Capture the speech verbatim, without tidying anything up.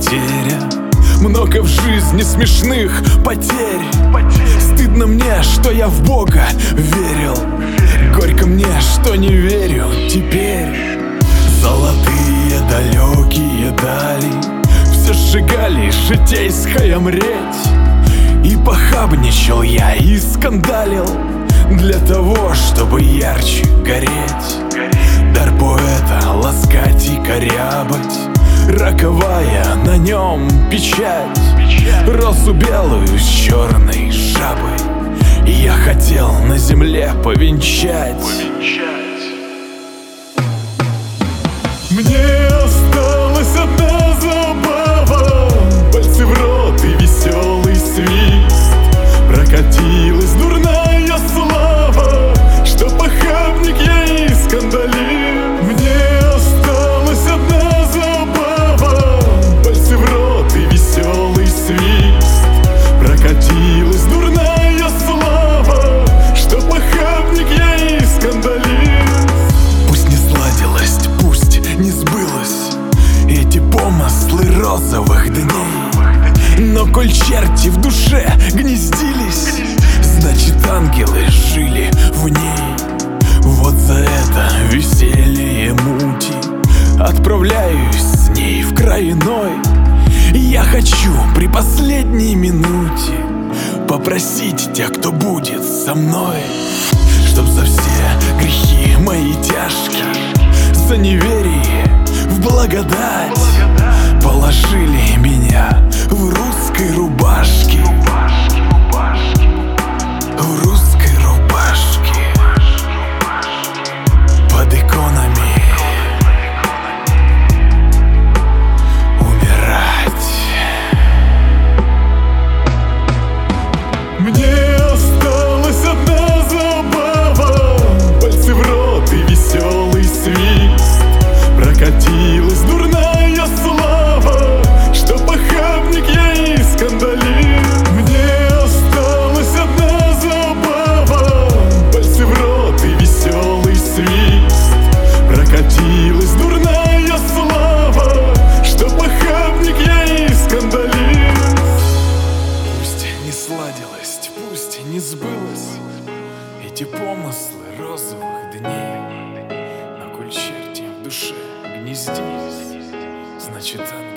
потеря, много в жизни смешных потерь. Стыдно мне, что я в Бога верил, горько мне, что не верю теперь. Золотые далекие дали все сжигали житейская мреть. И похабничал я, и скандалил для того, чтобы ярче гореть. Дар поэта ласкать и корябать, роковая на нем печать. Розу белую с черной жабой я хотел на земле повенчать. Мне осталась одна забава, пальцы в рот и веселый свист. Прокатилась дурная слава, что похабник я и скандалист. Мне осталась одна забава, пальцы в рот и веселый свист. Прокатилась дурная слава, что похабник я и скандалист. Пусть не сладилась, пусть не сбылось эти помыслы розовых дней, но коль черти в душе гнездились, значит ангелы жили в ней. Вот за это веселье мути отправляюсь с ней в край иной. Я хочу при последней минуте попросить тех, кто будет со мной, чтоб за все грехи мои тяжкие, за неверие в благодать положили меня в русской рубашке. В русской рубашке под иконами умирать. Мне осталась одна забава, пальцы в рот и веселый свист. Прокатилась дурная слава, что похабник я и скандалист. Мне осталась одна забава, пальцы в рот и веселый свист. Прокатилась дурная слава, что похабник я и скандалист. Пусть не сладилось, пусть не сбылось эти помыслы розовых дней, но коль черти в душе гнездились, значит ангелы